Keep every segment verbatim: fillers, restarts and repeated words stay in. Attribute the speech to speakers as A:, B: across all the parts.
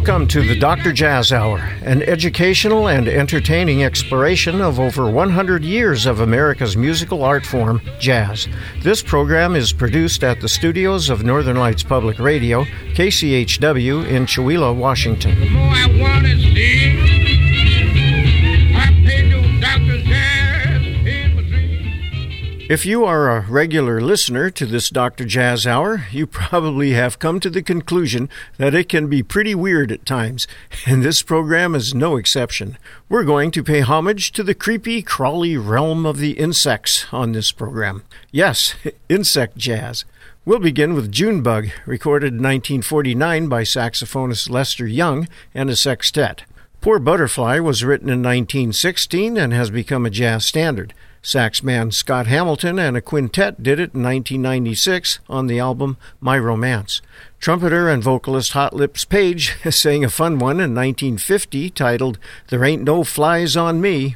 A: Welcome to the Doctor Jazz Hour, an educational and entertaining exploration of over one hundred years of America's musical art form, jazz. This program is produced at the studios of Northern Lights Public Radio, K C H W in Chewelah, Washington.
B: The more I want to see, I pay no Doctor Jazz in my dreams.
A: If you are a regular listener to this Doctor Jazz Hour, you probably have come to the conclusion that it can be pretty weird at times, and this program is no exception. We're going to pay homage to the creepy, crawly realm of the insects on this program. Yes, insect jazz. We'll begin with Junebug, recorded in nineteen forty-nine by saxophonist Lester Young and a sextet. Poor Butterfly was written in nineteen sixteen and has become a jazz standard. Saxman Scott Hamilton and a quintet did it in nineteen ninety-six on the album My Romance. Trumpeter and vocalist Hot Lips Page sang a fun one in nineteen fifty titled There Ain't No Flies on Me.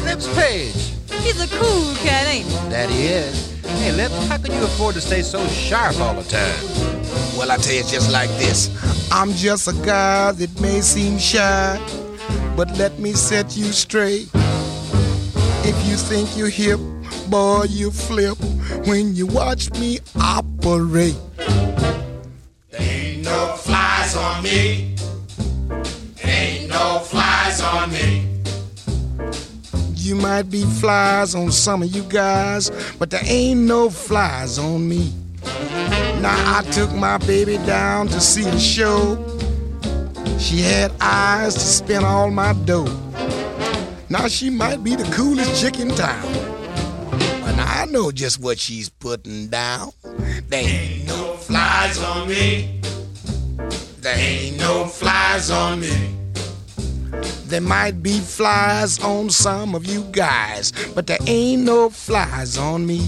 C: Lips Page.
D: He's a cool cat, ain't he?
C: That he is. Hey, Lips, how can you afford to stay so sharp all the time?
E: Well, I tell you just like this. I'm just a guy that may seem shy, but let me set you straight. If you think you're hip, boy, you flip when you watch me operate.
B: There ain't no flies on me. Ain't no flies on me.
E: You might be flies on some of you guys, but there ain't no flies on me. Now I took my baby down to see the show. She had eyes to spend all my dough. Now she might be the coolest chick in town, and I know just what she's putting down. There ain't no flies on me. There ain't no flies on me. There might be flies on some of you guys, but there ain't no flies on me.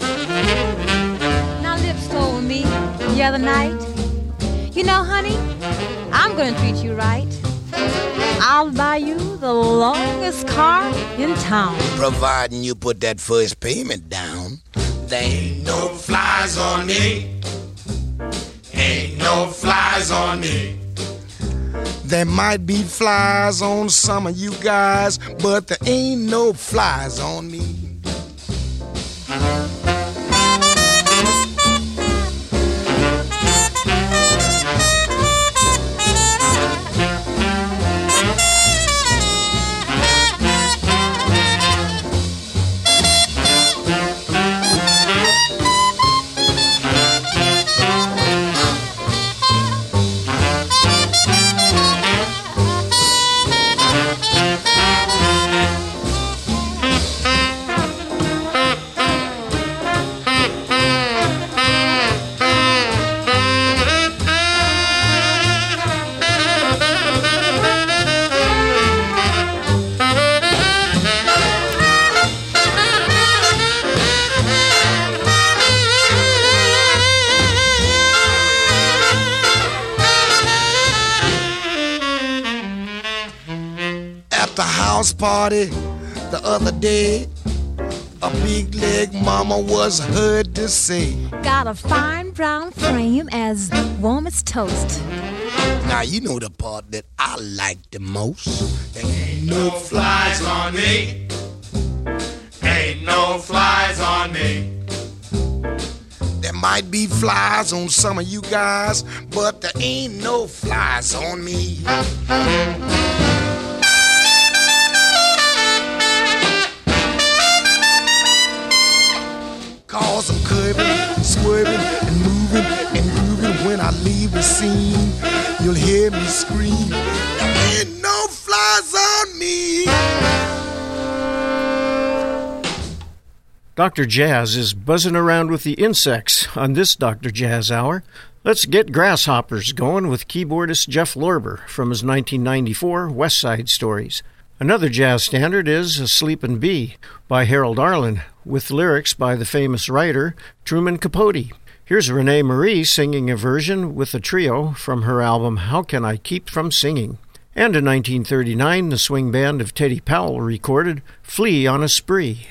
D: Now Lips told me the other night, you know, honey, I'm gonna treat you right. I'll buy you the longest car in town,
E: providing you put that first payment down. There ain't no flies on me. Ain't no flies on me. There might be flies on some of you guys, but there ain't no flies on me. Party the other day, a big leg mama was heard to say,
D: got a fine brown frame as warm as toast.
E: Now you know the part that I like the most.
B: There ain't no flies on me. Ain't no flies on me.
E: There might be flies on some of you guys, but there ain't no flies on me. Cause I'm curving, swerving, and moving, and grooving. When I leave the scene, you'll hear me scream, there ain't no flies on me.
A: Doctor Jazz is buzzing around with the insects on this Doctor Jazz Hour. Let's get grasshoppers going with keyboardist Jeff Lorber from his nineteen ninety-four West Side Stories. Another jazz standard is A Sleepin' Bee by Harold Arlen, with lyrics by the famous writer Truman Capote. Here's Renee Marie singing a version with a trio from her album How Can I Keep From Singing? And in nineteen thirty-nine, the swing band of Teddy Powell recorded Flea on a Spree.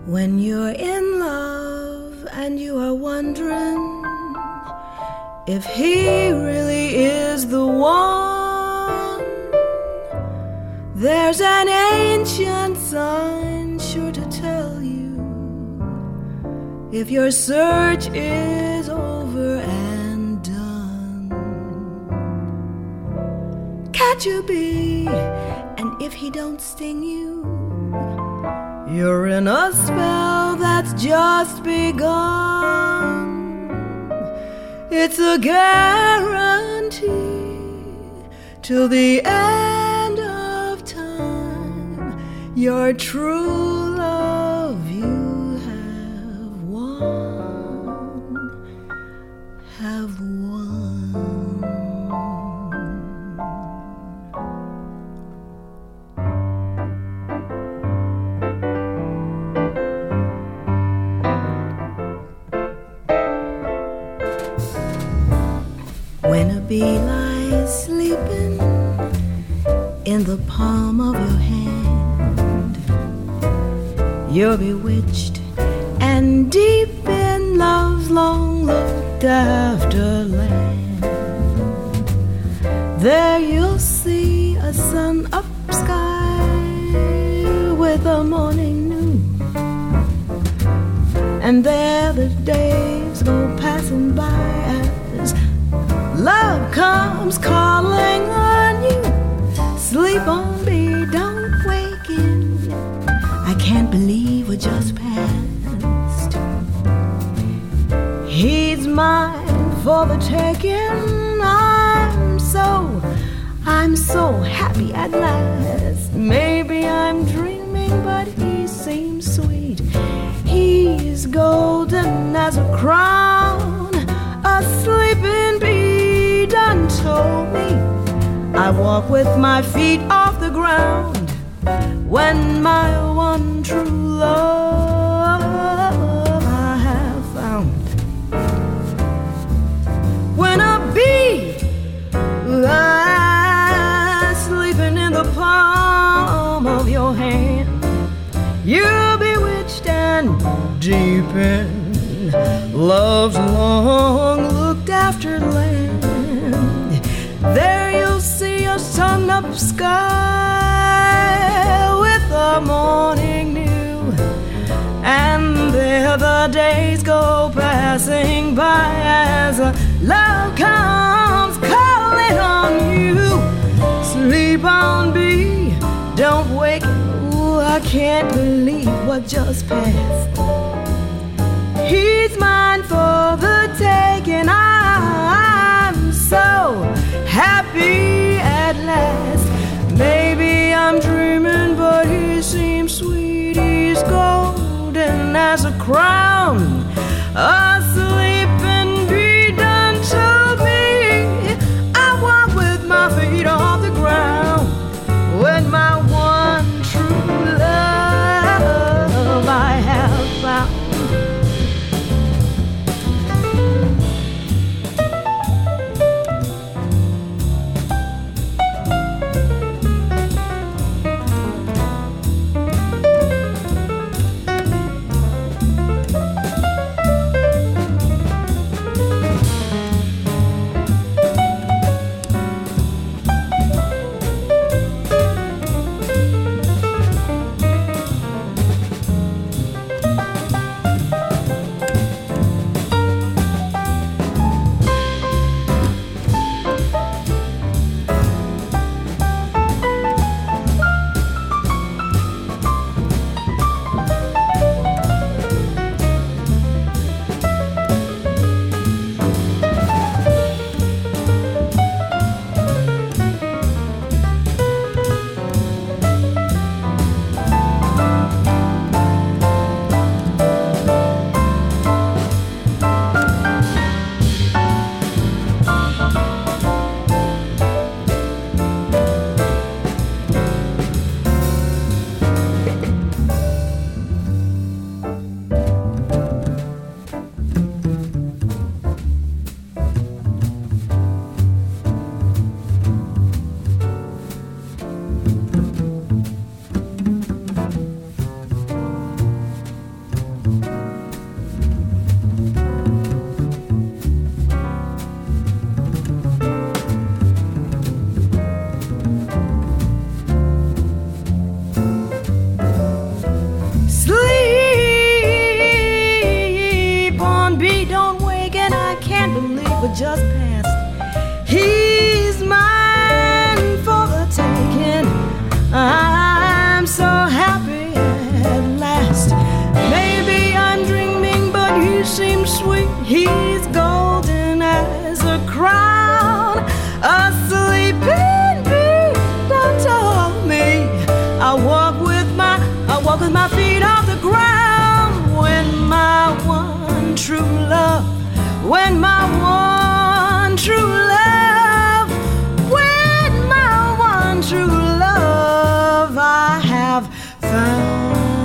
F: When you're in love and you are wondering if he really is the one, there's an ancient sign sure to tell you if your search is over and done. Catch a bee, and if he don't sting you, you're in a spell that's just begun. It's a guarantee till the end of time. Your true love you have won, have won. When a bee lies sleeping in the palm of your hand, you're bewitched and deep in love's long looked after land. There you'll see a sun up sky with a morning new, and there the days go passing by as love comes calling on you. Sleep on me, don't waken. I can't believe what just passed. He's mine for the taking. I'm so, I'm so happy at last. Maybe I'm dreaming, but he seems sweet. He's golden as a crown, a sleeping bee done told me I walk with my feet off the ground when my one true love I have found. When a bee lies sleeping in the palm of your hand, you're bewitched and deep in love's long looked after land. There you'll see a sun up sky with the morning new, and there the days go passing by as love comes calling on you. Sleep on, bee, don't wake. Ooh, I can't believe what just passed. He's mine for the taking. I'm so happy at last. Maybe I'm dreaming, but he seems sweet. He's golden as a crown, a sleeping bee done told me I walk with my feet off the ground when my one true love I have found. just passed. He's mine for the taking. I'm so happy at last. Maybe I'm dreaming, but he seems sweet. He's golden as a crown. A sleeping beauty told me I walk with my I walk with my feet off the ground. When my one true love, when my one true love, when my one true love I have found.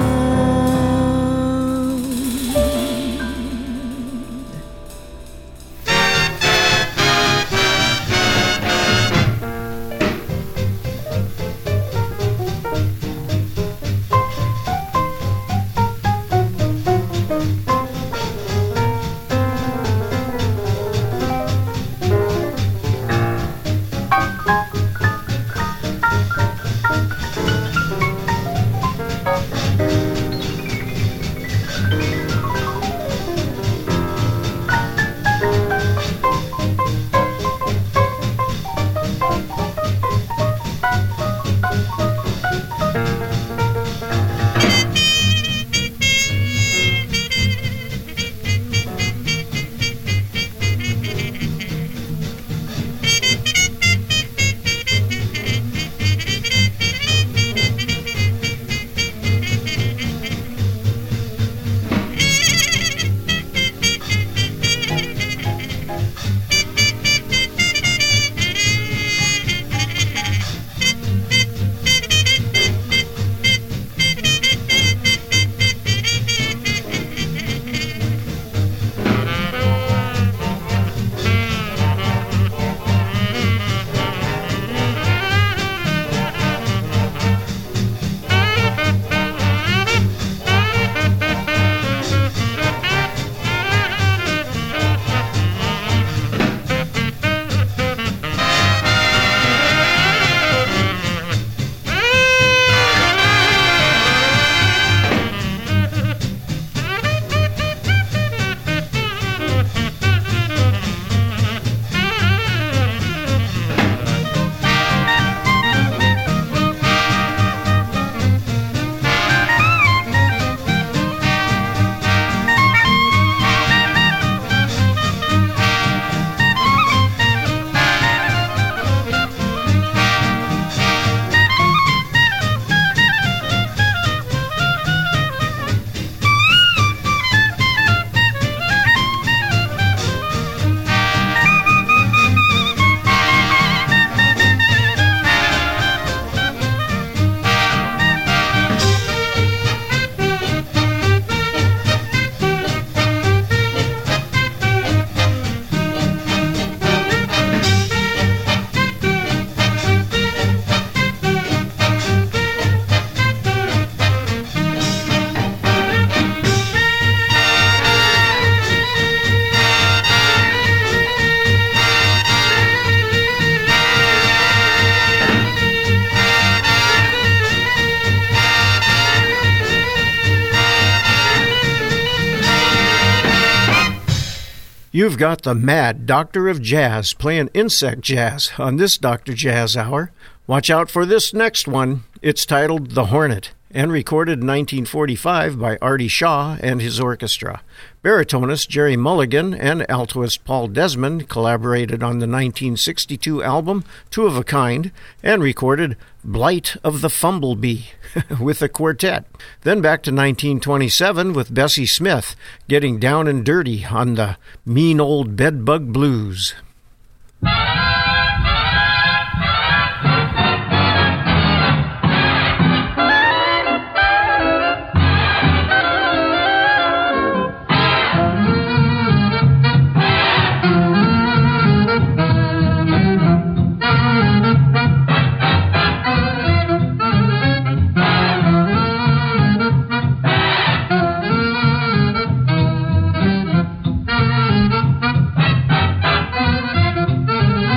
A: You've got the mad Doctor of Jazz playing insect jazz on this Doctor Jazz Hour. Watch out for this next one. It's titled The Hornet and recorded in nineteen forty-five by Artie Shaw and his orchestra. Baritonist Jerry Mulligan and altoist Paul Desmond collaborated on the nineteen sixty-two album Two of a Kind and recorded Blight of the Fumblebee with a quartet. Then back to nineteen twenty-seven with Bessie Smith getting down and dirty on the Mean Old Bedbug Blues.
G: Thank you.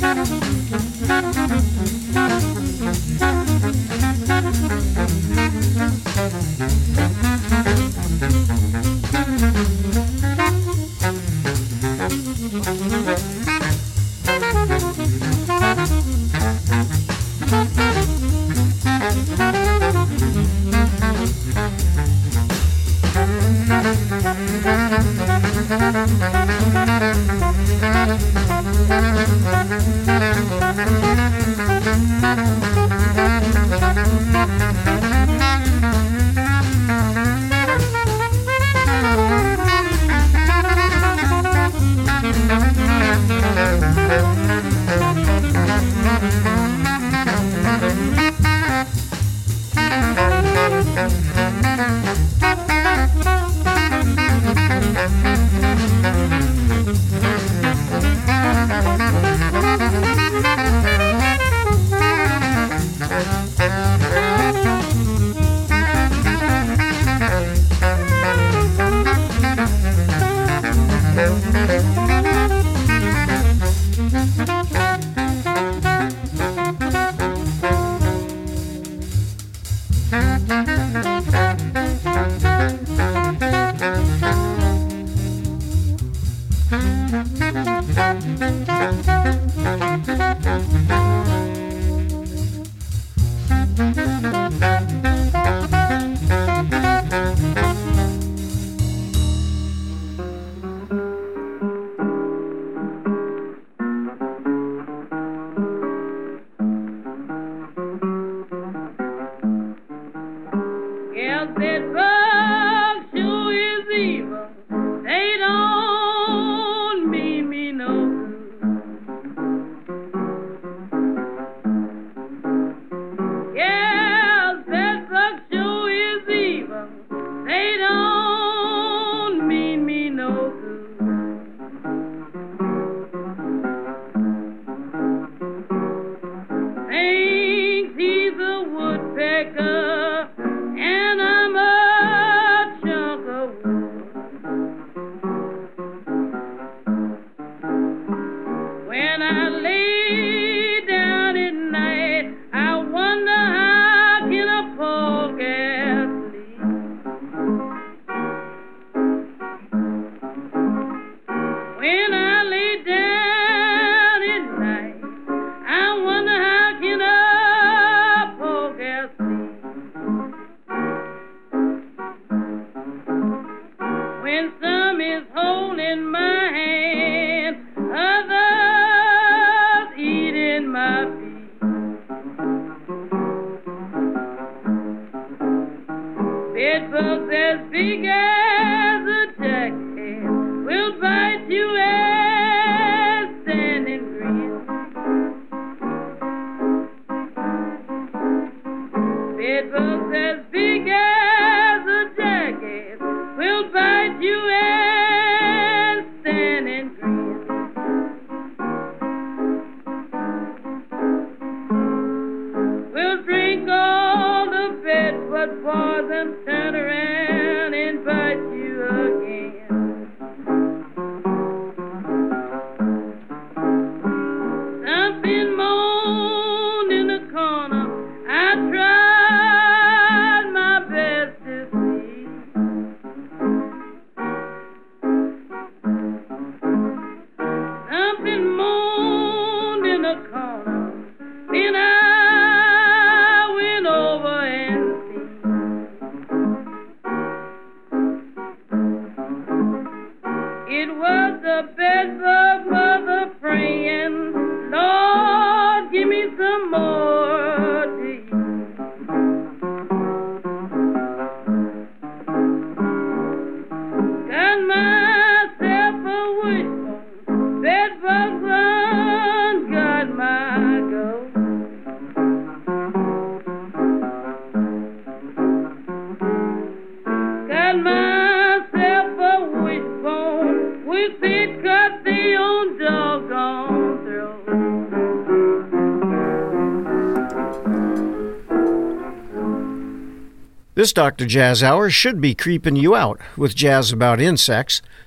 A: This Doctor Jazz Hour should be creeping you out with jazz about insects,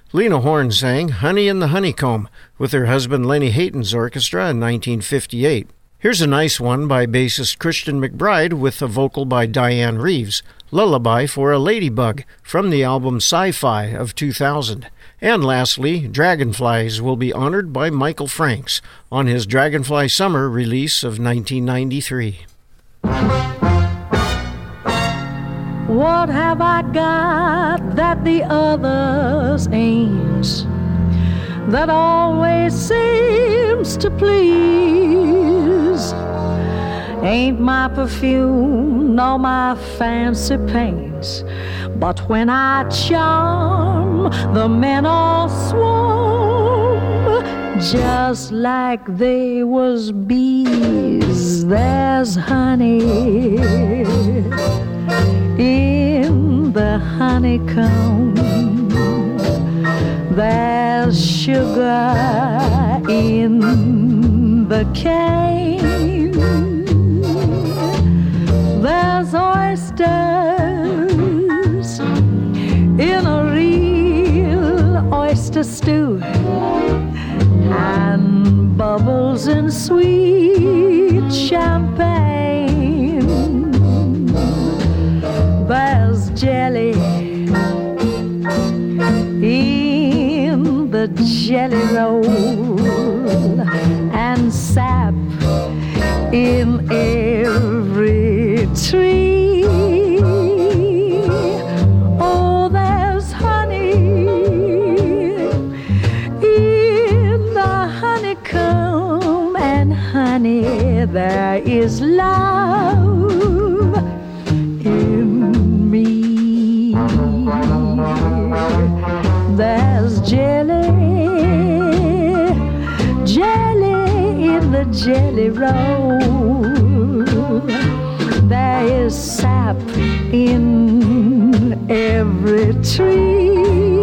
A: Lena Horne sang Honey in the Honeycomb with her husband Lenny Hayton's orchestra in nineteen fifty-eight. Here's a nice one by bassist Christian McBride with a vocal by Diane Reeves, Lullaby for a Ladybug, from the album Sci-Fi of two thousand. And lastly, Dragonflies will be honored by Michael Franks on his Dragonfly Summer release of nineteen ninety-three.
F: What have I got that the others ain't, that always seems to please? Ain't my perfume nor my fancy paints, but when I charm, the men all swarm, just like they was bees. There's honey in the honeycomb, there's sugar in the cane, there's oysters in a real oyster stew, and bubbles in sweet champagne. There's jelly in the jelly roll, and sap in every tree. Oh, there's honey in the honeycomb, and honey, there is love in me. There's jelly, jelly in the jelly roll, there is sap in every tree.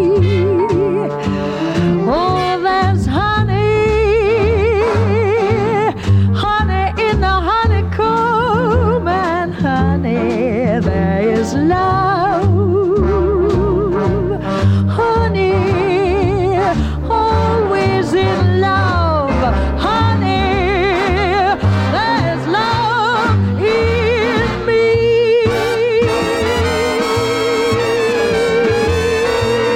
F: Oh, there's honey, honey in the honeycomb, and honey, there is love. Honey, always in love. Honey, there's love in me.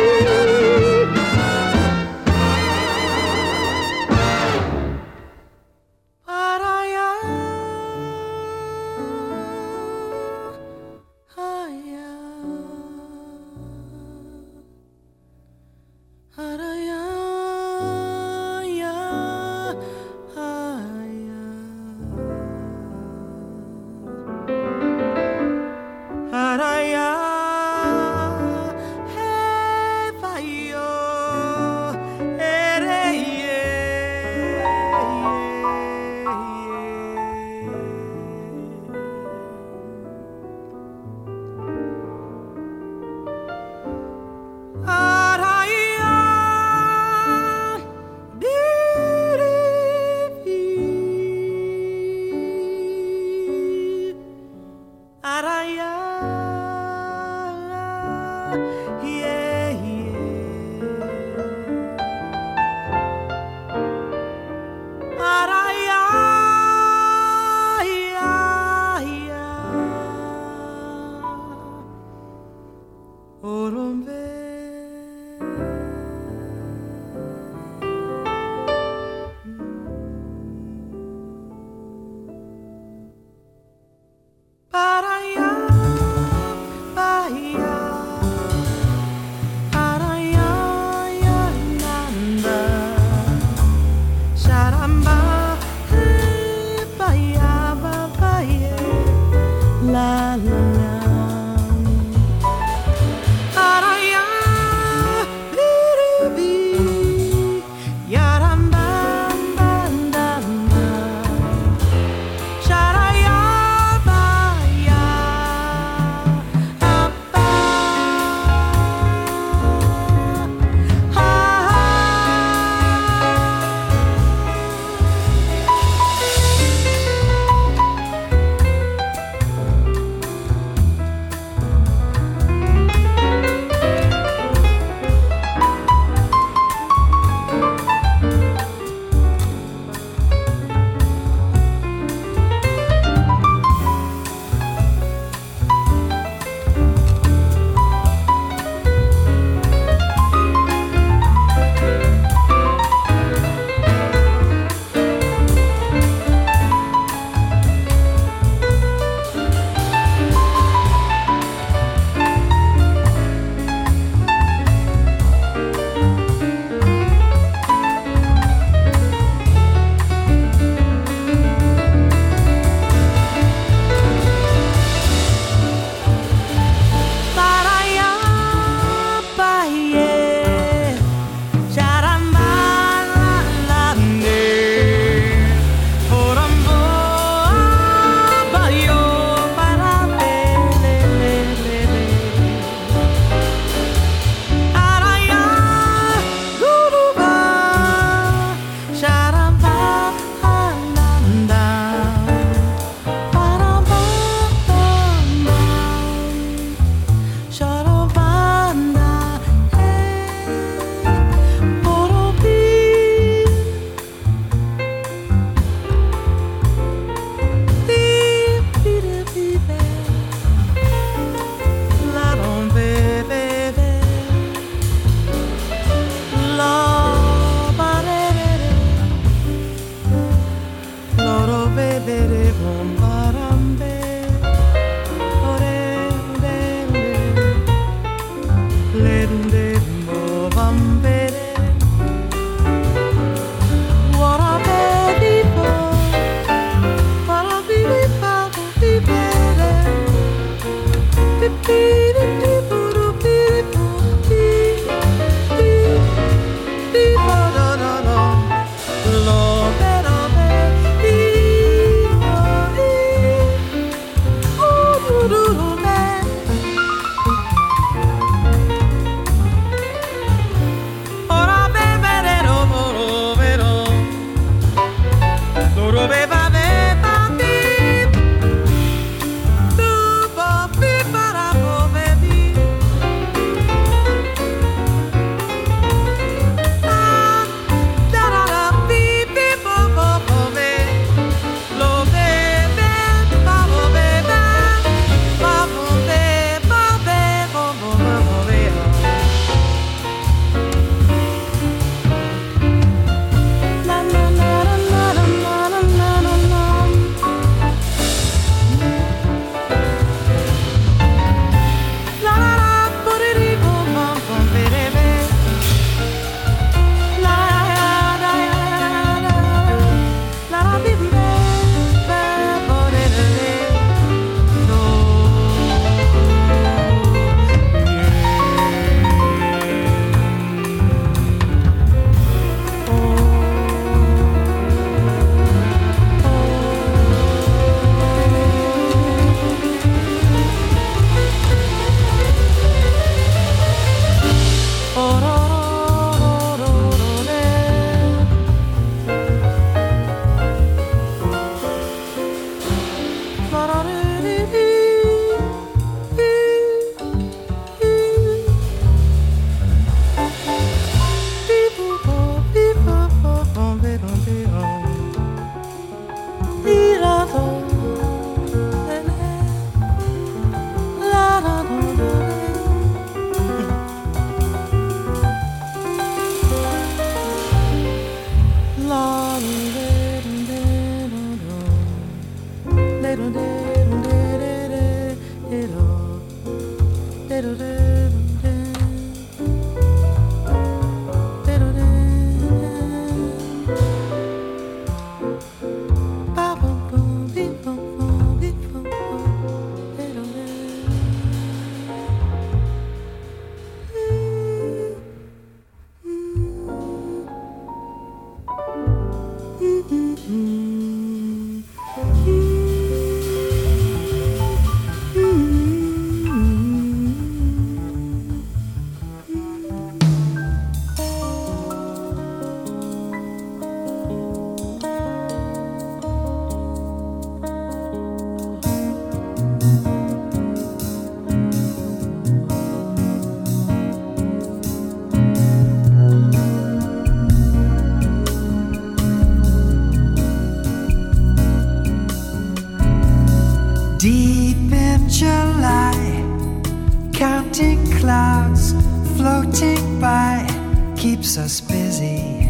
G: Floating clouds floating by keeps us busy.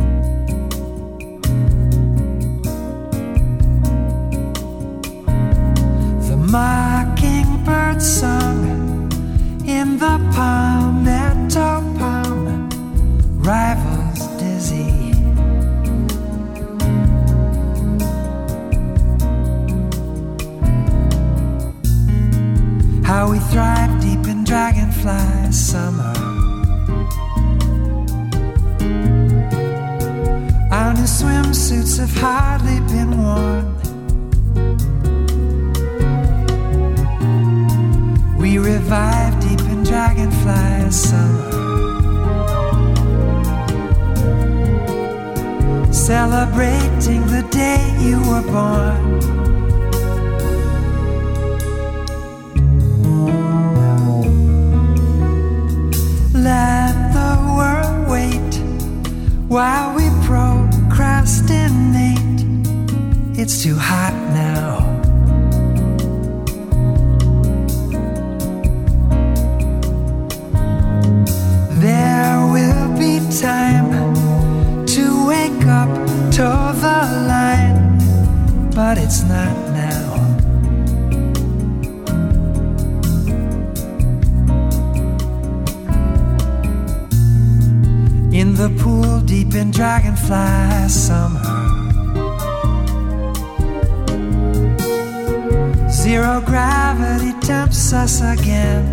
G: The mockingbird sung in the palmetto palm rivals dizzy. How we thrive deep in dragonfly summer. Our new swimsuits have hardly been worn. We revive deep in dragonfly summer, celebrating the day you were born. Let the world wait while we procrastinate. It's too hot now. There will be time to wake up to the line, but it's not now. In the pool deep in dragonfly summer, zero gravity tempts us again.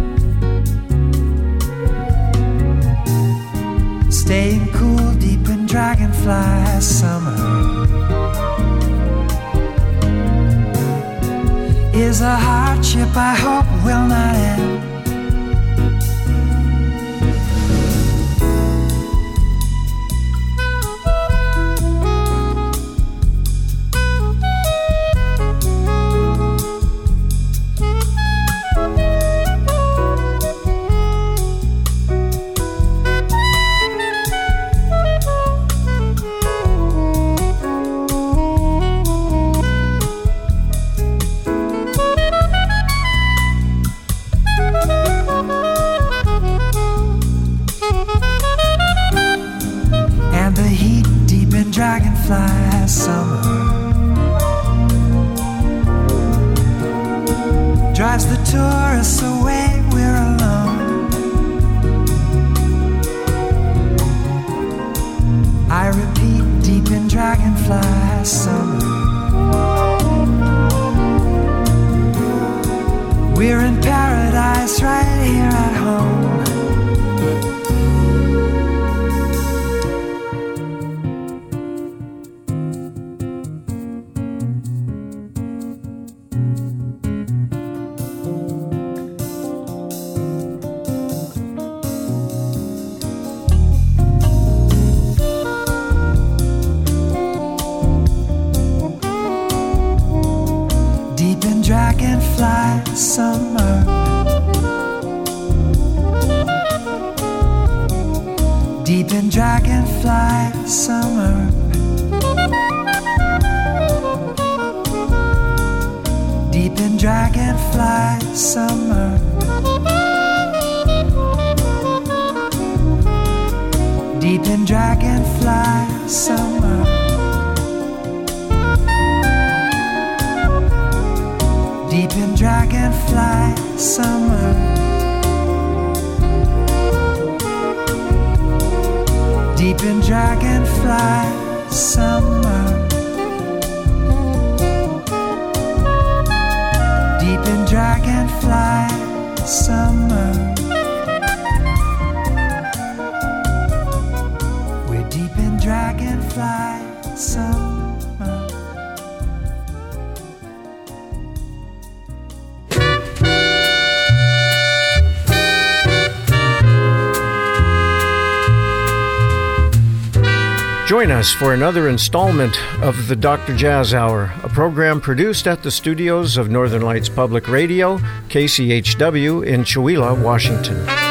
G: Staying cool deep in dragonfly summer is a hardship I hope will not end. Dragonfly summer drives the tourists away, we're alone. I repeat, deep in dragonfly summer, we're in paradise right here at home. Dragonfly summer, deep in dragonfly summer, deep in dragonfly summer, deep in dragonfly summer. Deep in dragonfly summer, deep in dragonfly summer, deep in dragonfly summer. We're deep in dragonfly summer.
A: Join us for another installment of the Doctor Jazz Hour, a program produced at the studios of Northern Lights Public Radio, K C H W in Chewelah, Washington.